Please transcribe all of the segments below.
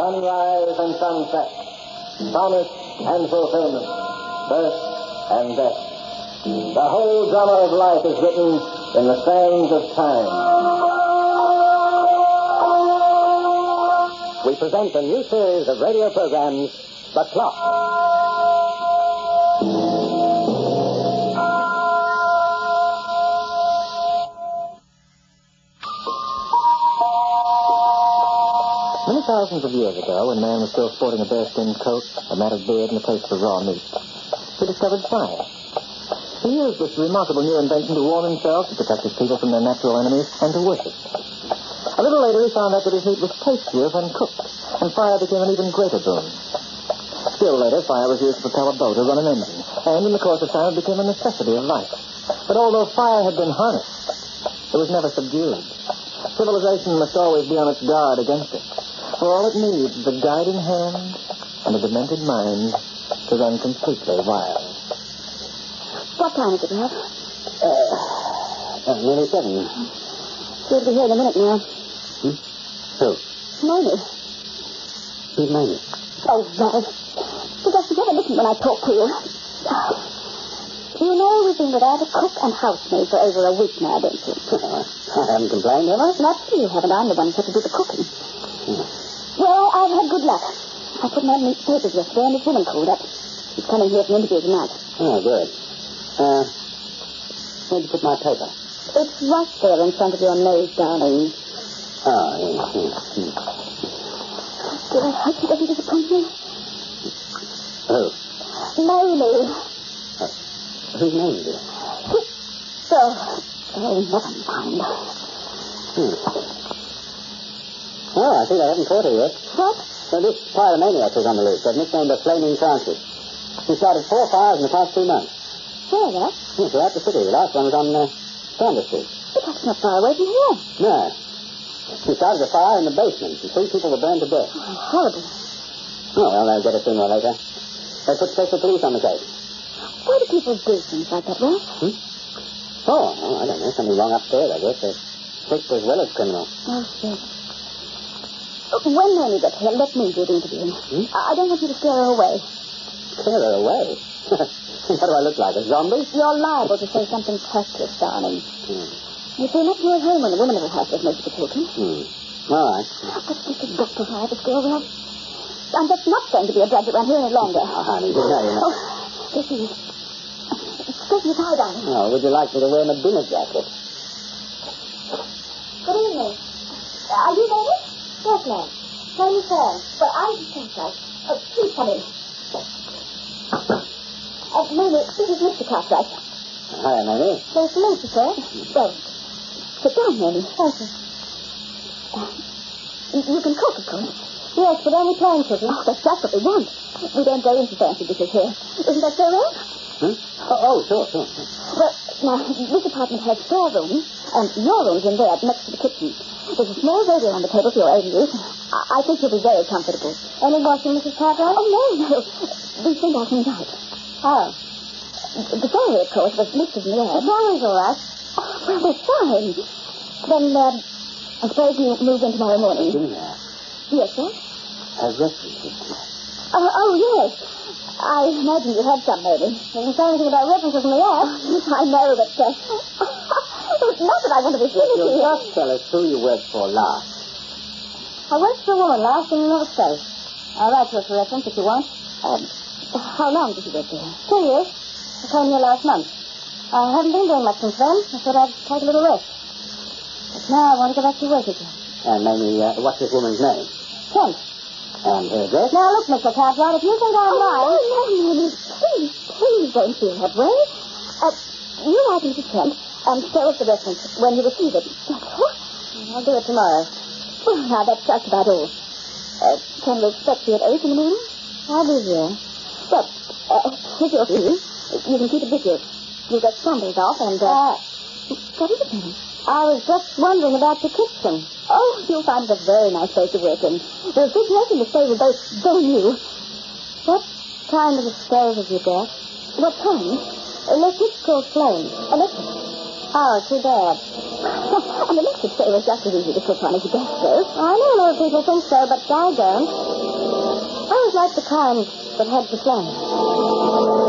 sunrise and sunset, promise and fulfillment, birth and death. The whole drama of life is written in the sands of time. We present a new series of radio programs, The Clock. Many thousands of years ago, when man was still sporting a bearskin coat, a matted beard, and a taste for raw meat, he discovered fire. He used this remarkable new invention to warm himself, to protect his people from their natural enemies, and to worship. A little later, he found out that his meat was tastier when cooked, and fire became an even greater boon. Still later, fire was used to propel a boat or run an engine, and in the course of time, it became a necessity of life. But although fire had been harnessed, it was never subdued. Civilization must always be on its guard against it. For all it needs is a guiding hand and a demented mind to run completely wild. What time is it, Ralph? Nearly 7. She'll be here in a minute now. Who? Mamie. Who's Mamie? Oh, Ralph. Because you never listen when I talk to you. You know we've been without a cook and housemaid for over a week now, don't you? I haven't complained, have I? Naturally you haven't. I'm the one who's had to do the cooking. Well, I've had good luck. I put my meat papers yesterday and this woman called up. She's coming here for an interview tonight. Oh, good. Where'd you put my paper? It's right there in front of your nose, darling. Oh, yes. Do I hope she doesn't disappoint me? Who? Mamie. Whose name is it? Oh, never mind. Oh, I think I haven't caught her yet. What? So this pyromaniac was on the loose, wasn't it? Named the Flaming Francis. She started 4 fires in the past 2 months. Where, that? Yes, throughout the city. The last one was on Sanders Street. But that's not far away from here. No. She started a fire in the basement, and 3 people were burned to death. Oh, horrible. Oh, well, they'll get us sooner or later. They put special police on the case. Why do people do things like that, Ralph? Oh, I don't know. Something wrong upstairs, I guess. They're sick as well as criminal. Oh, shit. When Mamie gets here, let me do the interviewing. I don't want you to scare her away. Scare her away? What do I look like, a zombie? You're liable to say something tactless, darling. You feel much more at home when the woman in the house does most of the talking. All right. What's this doctor hired this girl, Ralph? I'm just not going to be a drudge around here any longer. Oh, honey, you know. Oh, this is... Excuse me, tie, darling. Oh, would you like me to wear my dinner jacket? Good evening. Are you ready? Yes, ma'am. Home fair. But I'm the Cartwright. Oh, please come in. Mamie, this is Mr. Cartwright. Hi, Mamie. Nice to meet you, sir. Well, sit down, Mamie. Thank you. You can cook, of course. Yes, but only plain cooking. Oh, that's just what we want. We don't go into fancy dishes here. Isn't that so, Ralph? Sure. Well, now, this apartment has 4 rooms, and your room's in there, next to the kitchen. There's a small radio on the table for your own use. I think you'll be very comfortable. Any washing, Mrs. Cartwright? Oh, no. We think I can write. Oh. The salary, of course, was listed in the ad. The salary's all right. Oh, well, that's fine. Then, I suppose you move in tomorrow morning. Dinner. Yes, sir? A reference. Oh, yes. I imagine you had some, maybe. Doesn't say anything about references in the ad. I know, but, not that I want to be silly to you. Just tell us who you worked for last. I worked for a woman last in North State. I'll write to her for reference if you want. How long did you work there? 2 years. I came here last month. I haven't been doing much since then. I thought I'd take a little rest. But now I want to go back to work again. And Mamie, what's this woman's name? Kent. And her address? Now, look, Mr. Cartwright, if you think I'm lying... No, please don't feel that way. You write Mrs. Kent and show us the reference when you receive it. That's all. I'll do it tomorrow. Well, now, that's just about all. Can we expect you at 8 in the morning? I'll be here. Well, here's your fee. You can keep it with you. You'll get Sundays off and, what is it, Penny? I was just wondering about the kitchen. Oh, you'll find it a very nice place to work in. The refrigerator and the stove are both very new. What kind of a stove have you got? What kind? Electric called flame. Electric. Oh, too bad. An electric stove is just as easy to cook on as a gas stove. I know a lot of people think so, but I don't. I always liked the kind that had the flame.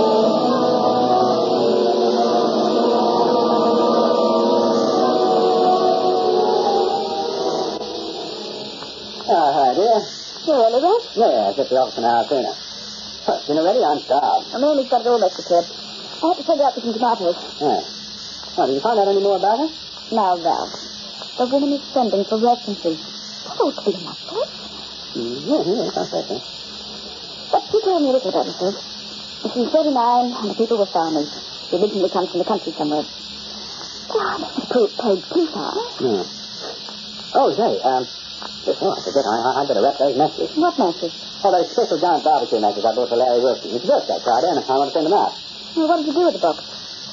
Hi, dear. You early, Red? Yeah, just the office an hour sooner. Dinner ready? I'm starved. Well, Mamie's got it all mixed prepared. I had to take it out for some tomatoes. Yeah. Oh, did you find out any more about her? Now, Ralph, the woman is sending for references. Oh, clean up, right? Yes, I said so. But she told me a little about herself. She's 39, and the people were farmers. She originally comes from the country somewhere. God, this paid too far. Yeah. Oh, say, before I forget, I'd better wrap those messes. What messes? Oh, those special giant barbecue messes I bought for Larry Wilson. It's birthday Friday, and I want to send them out. Well, what did you do with the box?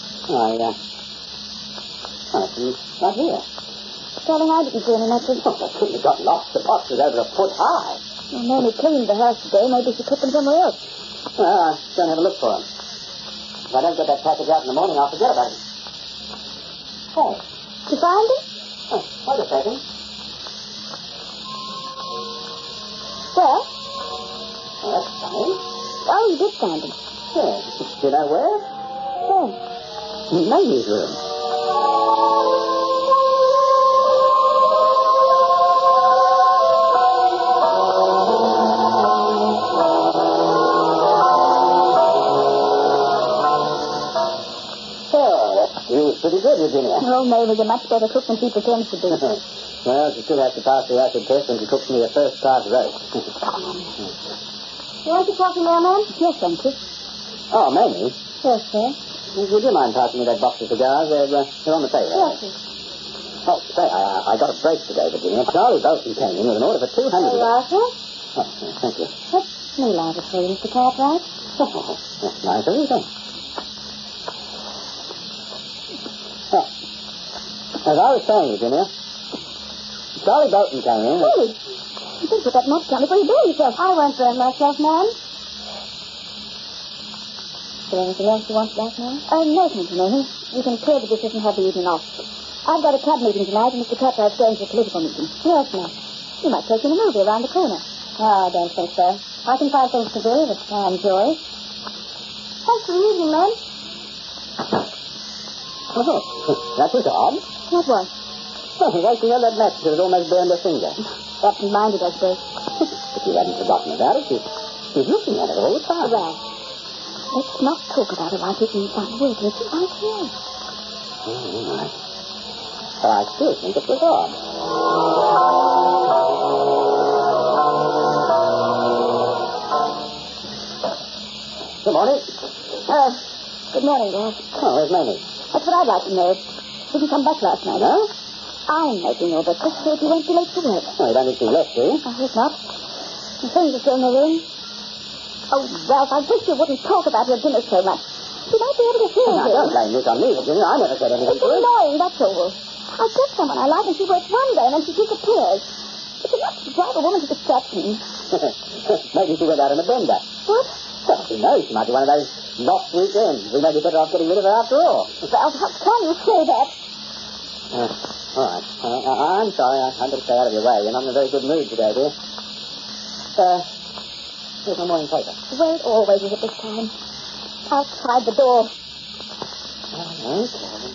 It's right here. Darling, I didn't see any messes. Oh, I couldn't have got lost. The box was over a foot high. Well, Mamie cleaned the house today. Maybe she put them somewhere else. Well, I'm going to have a look for them. If I don't get that package out in the morning, I'll forget about it. Hey. Did you find them? Oh, wait a second. Where? Oh, that's funny. Oh, you did find them. Yeah. Do you know where? Where? In Mamie's room. Pretty good, Virginia. Oh, Mamie's a much better cook than she pretends to be. Well, she still has to pass the acid test when she cooks me a first-class roast. You want your coffee, mailman? Yes, thank you. Oh, Mamie. Yes, sir. Would you mind passing me that box of cigars? They're on the table. Yes, sir. Oh, say, I got a break today, Virginia. Charlie Bolton came in with an order for 200. There you are, sir. Oh, thank you. What's me liable for you, Mr. Cartwright? Oh, that's nice of you, thanks. Oh, as I was saying, Virginia, Charlie Bolton came in. Hey, you didn't put that match down before you burned yourself. I won't burn myself, ma'am. Is there anything else you want back now? No, thank you, Mamie. You can clear the dishes and have the evening off. I've got a club meeting tonight, and Mr. Cartwright's going to a political meeting. Yes, ma'am. You might take in a movie around the corner. Oh, I don't think so. I can find things to do that I enjoy. Thanks for the evening, ma'am. Oh, that was odd. What was? Oh, why she held that match till it almost burned her finger. Absent-minded, I suppose. But you hadn't forgotten about it. She's looking at it all the time. Well, let's not talk about it like it means something weird. It's right here. Oh, my. But I still think it was odd. Good morning. Good morning, Dad. Oh, where's Mamie? That's what I'd like to know. Didn't come back last night. No? I'm making your breakfast so you won't be late for work. Oh, you don't think she left, do you? I hope not. The things are still in the room. Oh, Ralph, I wish you wouldn't talk about your dinner so much. You might be able to hear Now, her. don't blame this on me, Virginia. I never said anything It's to her. annoying, that's all. I get someone I like and she works one day and then she disappears. It's enough to drive a woman to distraction. Maybe she went out on a bender. What? Well, who knows? She might be one of those lost weekends. We may be better off getting rid of her after all. Ralph, how can you say that? All right. I'm sorry. I'd better stay out of your way. You're not in a very good mood today, dear. Here's my morning paper. The way it always is at this time. Outside the door. Okay.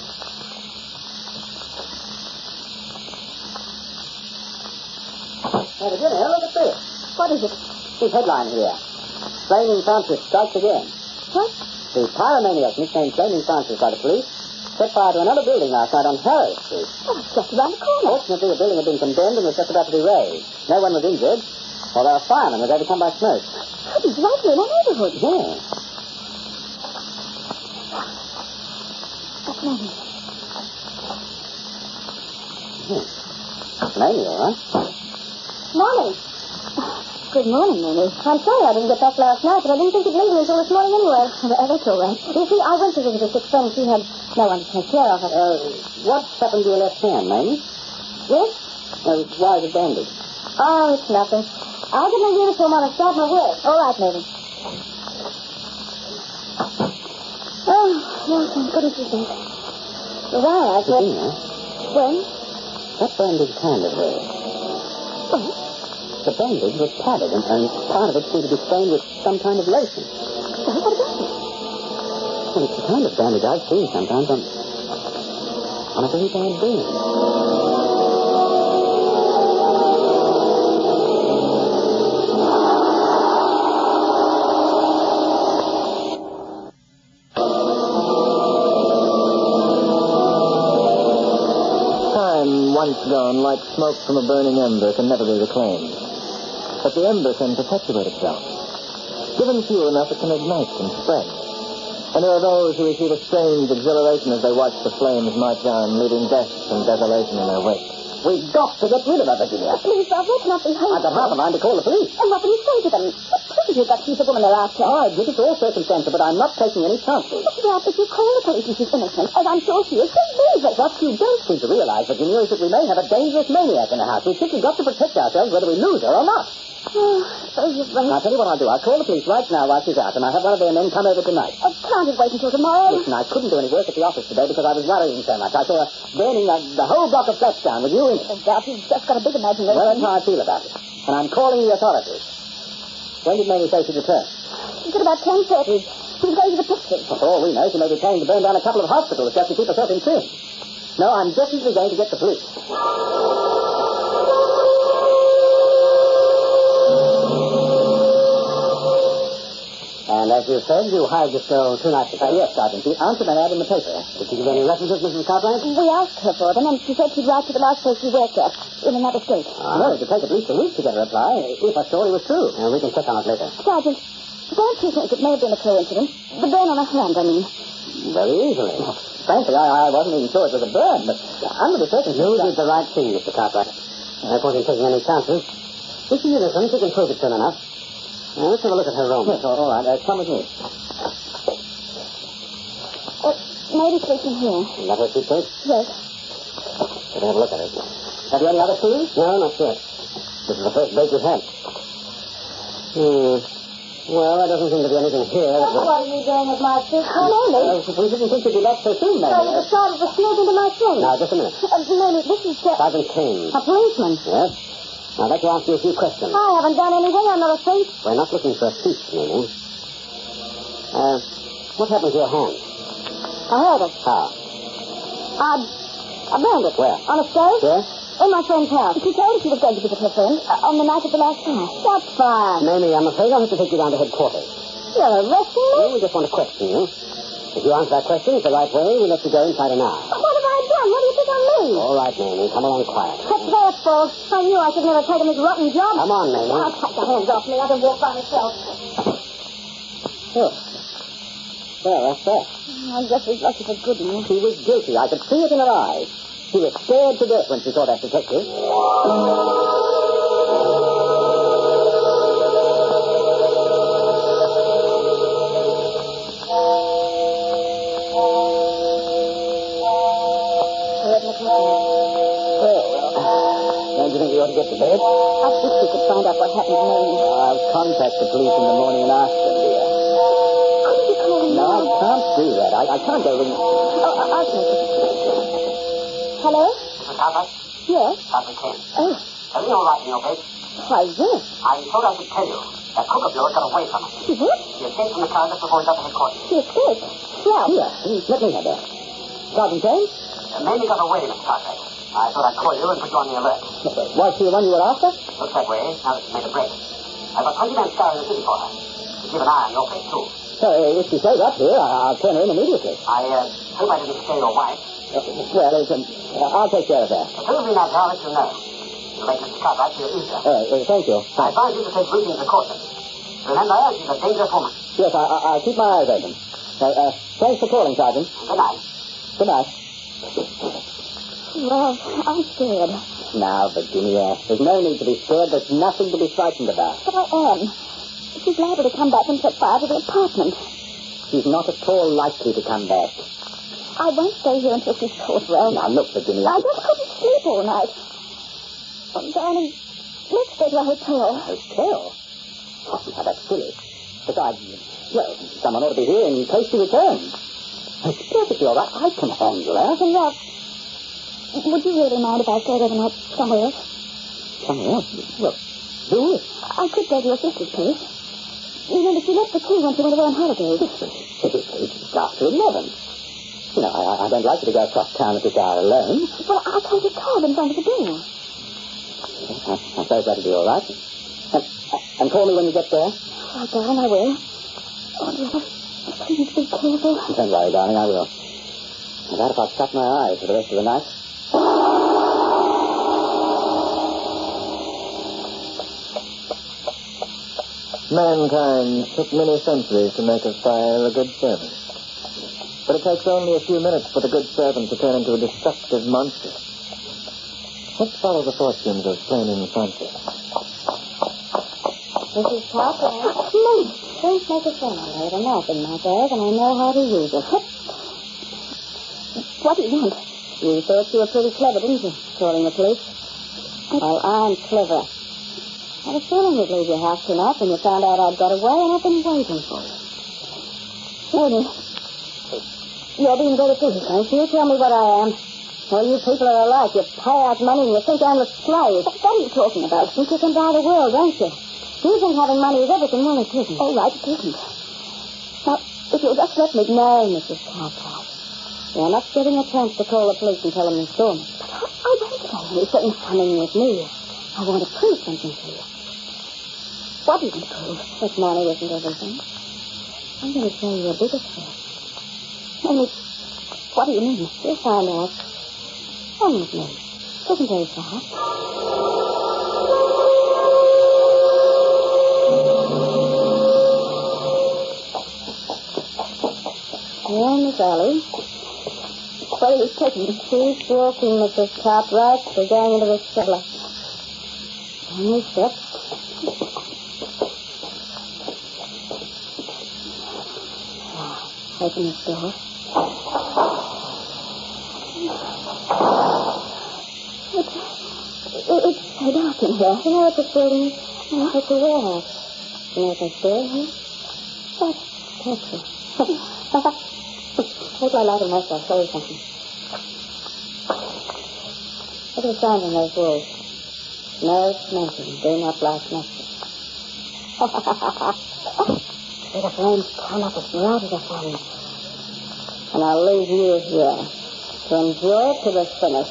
Hey, Virginia, look at this. What is it? This headline here. Flaming Francis strikes again. What? The pyromaniac nicknamed Flaming Francis by the police set fire to another building last night on Harrow Street. Oh, it's just around the corner. Fortunately, the building had been condemned and was just about to be razed. No one was injured, although a fireman was overcome by smoke. Oh, he's right here in our neighborhood. Yeah. That's Mamie. Mamie, all right. Morning. Good morning, Mamie. I'm sorry I didn't get back last night, but I didn't think you'd leave me until this morning anyway. That's all right. You see, I went to visit a sick friend. She had no one to take care of her. What's happened to your left hand, Mamie? Yes? Why is it bandaged? Oh, it's nothing. I'll get my uniform on and start my work. All right, Mamie. Oh, well, thank goodness he's back. Well, I thought... Virginia, When? that bandaged hand of hers. Well, The bandage was padded, and part of it seemed to be stained with some kind of lotion. What about it? Well, it's the kind of bandage I've seen sometimes on a very bad day. Once gone, like smoke from a burning ember, can never be reclaimed. But the ember can perpetuate itself. Given fuel enough, it can ignite and spread. And there are those who receive a strange exhilaration as they watch the flames march on, leaving death and desolation in their wake. We've got to get rid of her, Virginia. Please, Bob, let's not be hasty. I've got half a mind to call the police. And what will you say to them? What you've got to keep the woman they're after? I admit it's all circumstantial, but I'm not taking any chances. But, Bob, if you call the police and she's innocent, as I'm sure she is, she'll leave it. What you don't seem to realize, Virginia, is that we may have a dangerous maniac in the house. We've simply got to protect ourselves whether we lose her or not. Oh, so you've run... I'll tell you what I'll do. I'll call the police right now while she's out, and I'll have one of their men come over tonight. Oh, can't it wait until tomorrow? Listen, I couldn't do any work at the office today because I was worrying so much. I saw her burning the whole block of flats down with you in it. Oh, Bob, you've just got a big imagination. Well, that's how I feel about it. And I'm calling the authorities. When did Mamie say she'd return? She's at about 10:30. She's going to the pictures. For all we know, she may be planning to burn down a couple of hospitals just to keep herself in trim. No, I'm definitely going to get the police. And as you said, you hired this girl 2 nights ago. Yes, Sergeant. She answered an ad in the paper. Did she give any references, Mrs. Cartwright? We asked her for them, and she said she'd write to the last place she worked at, in another state. Well, it would take at least a week to get a reply, if her story was true. We can check on it later. Sergeant, don't you think it may have been a coincidence? The burn on her hand, I mean. Very easily. Frankly, I wasn't even sure it was a burn, but under the circumstances... You did the right thing, Mr. Cartwright. I wasn't taking any chances. If she's innocent, she can prove it soon enough. Now, let's have a look at her room. Yes, all right. Come with me. Maybe sleeping here. Is that her suitcase? Yes. Let me have a look at it. Have you any other clues? No, not yet. This is the first bait we've had. Well, there doesn't seem to be anything here. What are you doing with my suitcase? Mamie? We didn't think you'd be back so soon, Mamie. No, you decided to sneak into my thing. Now, just a minute. Mamie, this is Sergeant Kane. a policeman. Yes? Now, I'd like to ask you a few questions. I haven't done anything. I'm not a thief. We're not looking for a thief, Mamie. What happened to your hand? I heard it. How? I burned it. Where? On a stove? Yes? In my friend's house. She told us she was going to visit her friend on the night of the last fire. What fire? Mamie, I'm afraid I'll have to take you down to headquarters. You're arresting me? Well, we just want to question you. If you answer that question the right way, we'll let you go inside an hour. What have I done? What do you think of me? All right, Mamie. Come along quiet. That's their fault. I knew I should never have taken this rotten job. Come on, Mamie. I'll take the hands off me. I can walk by myself. Oh. Well, that's that. I guess we've lucky for good news. She was guilty. I could see it in her eyes. She was scared to death when she saw that detective. Don't you think we ought to get to bed? I wish we could find out what happened to Mamie. I'll contact the police in the morning and ask them, dear. Couldn't you call them No, now? I can't do that. I can't go ring. I'll take it. Hello? Mr. Cartwright? Yes? Sergeant Kane. Oh, Everything all right in your bed? why, yes. I thought I should tell you. That cook of yours got away from us. She did? He escaped from the car just before he got to headquarters. She escaped. Well, Here, let me have that. Sergeant Kane? Mamie got away, Mr. Cartwright. I thought I'd call you and put you on the alert. Was she the one you were after? Looks that way, now that she's made a break. I've got 20 men scouring the city for her. Keep an eye on your place, too. So, if she shows up here, I'll turn her in immediately. I hope I didn't scare your wife. Well, I'll take care of that. As soon as we know, I'll let you know. You'll make Mr. Cartwright feel easier. Thank you. I advise you to take Ruthie into caution. Remember, she's a dangerous woman. Yes, I'll keep my eyes open. Thanks for calling, Sergeant. Good night. Good night. well, I'm scared. Now, Virginia, there's no need to be scared. There's nothing to be frightened about. But I am. She's liable to come back and set fire to the apartment. She's not at all likely to come back. I won't stay here until she's caught well. Now, look, Virginia. I just couldn't sleep all night. Oh, darling, let's go to a hotel. Hotel? Oh, now, that's silly. Besides, well, someone ought to be here in case she returns. It's perfectly all right. I can handle her. And Rob, would you really mind if I stayed overnight somewhere else? Somewhere else? Well, Do it. I could go to your sister's place. Remember, she left the key when she went away on holidays. It's after 11. You know, I don't like you to go across town at this hour alone. Well, I'll take a cab in front of the door. I suppose that'll be all right. And call me when you get there. Right, darling, I will. Oh, dear, please be careful. Don't worry, darling, I will. I doubt if I'll shut my eyes for the rest of the night. Mankind took many centuries to make of fire a good servant. But it takes only a few minutes for the good servant to turn into a destructive monster. Let's follow the fortunes of Flaming Francis. Mrs. Cartwright. No, don't make a sound. I have a knife in my bag, and I know how to use it. What do you want? You thought you were pretty clever, didn't you, calling the police? Well, I'm clever. I was feeling you'd leave your house tonight when you found out I'd got away, and I've been waiting for you. Amy, you're being very foolish, ain't you? Tell me what I am. Well, you people are alike. You pay out money and you think I'm a slave. What are you talking about? You think you can buy the world, don't you? You think having money is everything. Well, it isn't. Oh, right, it isn't. Now, if you'll just let me... No, Mrs. Cartwright. You're not getting a chance to call the police and tell them you saw me. I won't say anything funny with me. I want to prove something to you. What are you going to prove? That money isn't everything. I'm going to show you a bigger trick. Only, what do you mean? You'll find out. Come with me. It isn't very far. Well, Miss Allie, where are you taking me? She's walking, Mrs. Cartwright. We're going into the cellar. Only steps. Open this door. It's so dark in here. You know what this building is? Oh, it's a warehouse. You know what they store here? What? Petrol. Take my light and match. I'll show you something. Look at the signs on those walls. No smoking. Do not light matches. See the flames come up as bright as the sun. And I'll leave you here to enjoy it to the finish.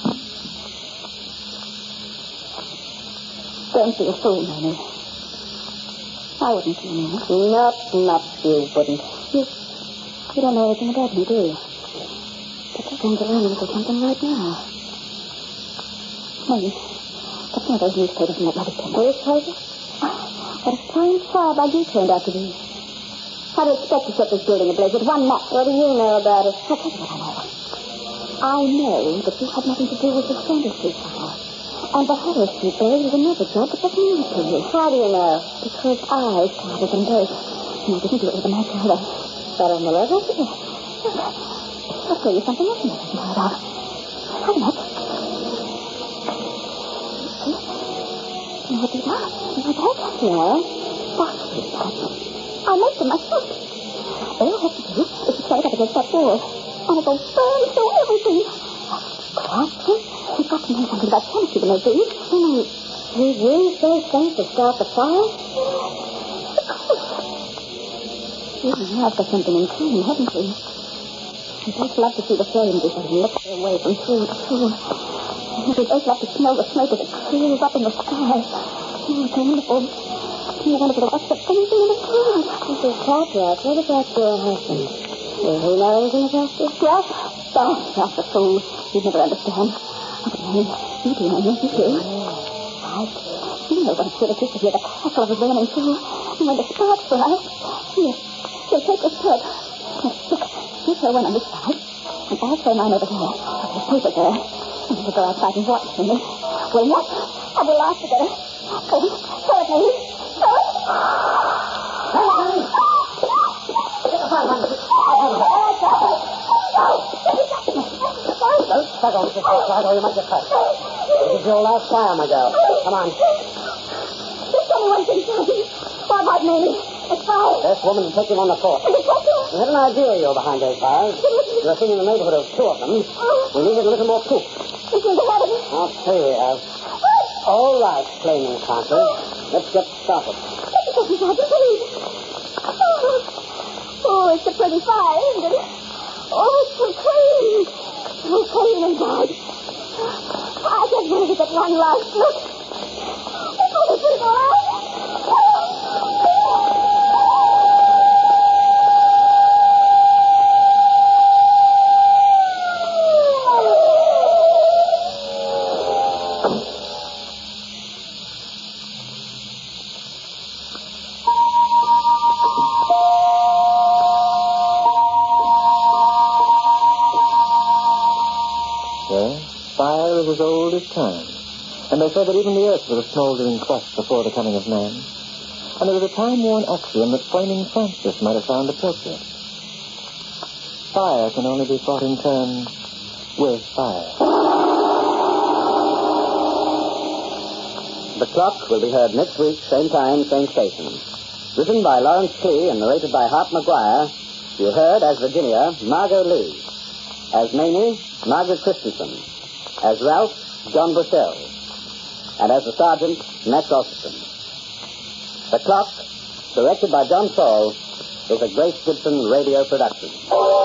Don't be a fool, Mamie. I wouldn't do anything. Not you wouldn't. You don't know anything about me, do you? But you're going to learn a little something right now. Mamie, what's one of those newspapers in that rubbish tin? Newspapers? What a fine firebug you turned out to be. How do you expect to set this building ablaze with one match? What do you know about it? I'll tell you what I know. I know that you had nothing to do with the Sanders Street fire. And the Harrow Street blaze was another job that was news to you. How do you know? Because I started them both. And I didn't do it with a match either. That on the level? Yes. I'll show you something else you haven't heard of. Have a match. You know what these are? You know what? Yeah. Phosphorus patches. I make them myself. All you have to do is to throw it up against that wall. And it'll burn through everything. What? We've got to know something about chemistry to make these. You use those things to start the fire? Of course. You have got something in common, haven't we? We both love to see the flames as they lift away from pool to pool. And we both love to smell the smoke as it clears up in the sky. Oh, it's wonderful. You're wonderful to watch the things in the clouds. Mrs. Cartwright, what about your husband? Does he know anything about this? Yes. Oh, that's a fool. You'd never understand. Oh, but Mamie, you do know, you do. Right. You know what it's sort of is to hear the crackle of a burning coal. And when the sparks fly, you'll take this thread. Look, you throw one on this side, and I'll throw mine over there. I'll just poke it there. And we'll go outside and watch for me. We'll watch, and we'll laugh together. Oh, throw it, Mamie. Throw it. Don't struggle, Mrs. Cartwright, or you might get hurt. This is your last fire, my girl. Come on. There's someone inside me. Why, Mamie? It's fire. This woman take him on the force. We had an idea you were behind those fires. We were seeing in the neighborhood of two of them. We needed a little more proof. You seem to have it. I'll see. All right, Flaming Francis. Let's get started. Sergeant, please. Oh, it's a pretty fire, isn't it? Oh, it's so clean. So clean inside. I just wanted to get one last look. Oh, it's pretty fire. Fire is as old as time. And they say that even the earth was a smoldering crust before the coming of man. And it was a time-worn axiom that flaming Francis might have found appropriate. Fire can only be fought in turn with fire. The Clock will be heard next week, same time, same station. Written by Lawrence Klee and narrated by Hart McGuire, you heard as Virginia, Margot Lee. As Mamie, Margaret Christensen. As Ralph, John Bushell. And as the Sergeant, Max Alston. The Clock, directed by John Saul, is a Grace Gibson radio production.